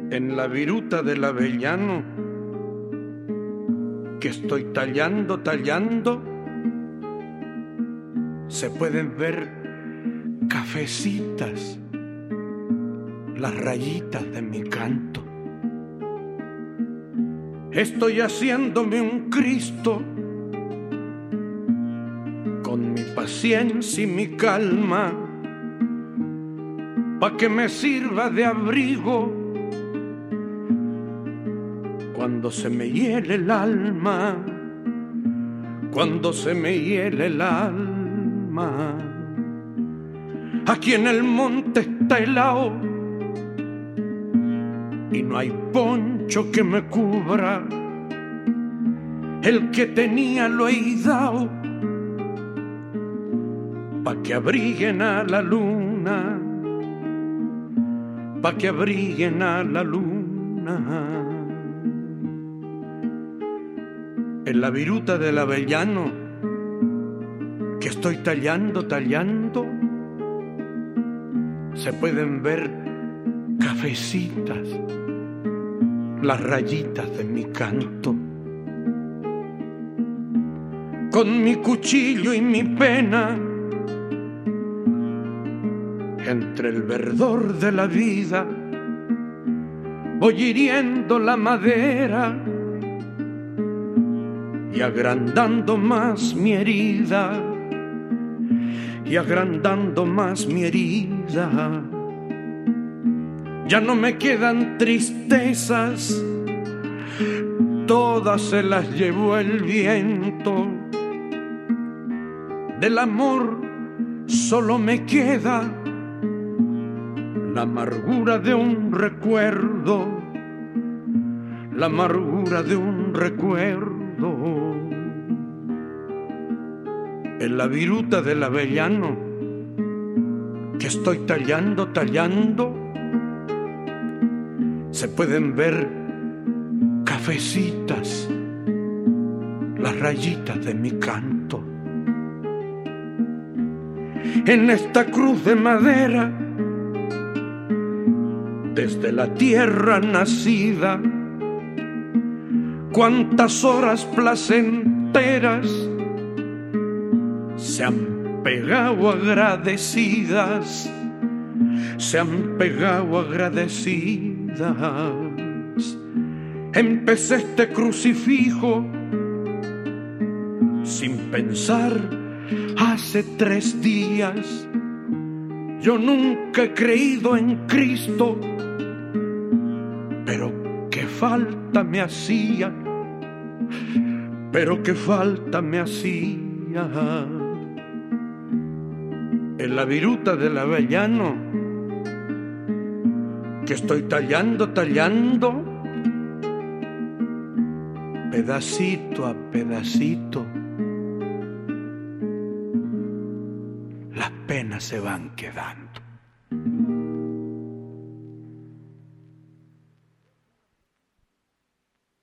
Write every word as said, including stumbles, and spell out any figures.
en la viruta del avellano que estoy tallando, tallando, se pueden ver cafecitas, las rayitas de mi canto. Estoy haciéndome un Cristo con mi paciencia y mi calma, pa' que me sirva de abrigo cuando se me hiele el alma, cuando se me hiele el alma. Aquí en el monte está helado y no hay poncho que me cubra. El que tenía lo he dado pa' que abriguen a la luna, pa' que abriguen a la luna. En la viruta del avellano que estoy tallando, tallando, se pueden ver cafecitas, las rayitas de mi canto. Con mi cuchillo y mi pena, entre el verdor de la vida, voy hiriendo la madera y agrandando más mi herida, y agrandando más mi herida. Ya no me quedan tristezas, todas se las llevó el viento. Del amor solo me queda la amargura de un recuerdo, la amargura de un recuerdo. En la viruta del avellano que estoy tallando, tallando, se pueden ver cafecitas, las rayitas de mi canto. En esta cruz de madera, desde la tierra nacida, cuántas horas placenteras se han pegado agradecidas, se han pegado agradecidas. Empecé este crucifijo sin pensar hace tres días. Yo nunca he creído en Cristo, pero qué falta me hacía, pero qué falta me hacía. En la viruta del avellano que estoy tallando, tallando, pedacito a pedacito, las penas se van quedando.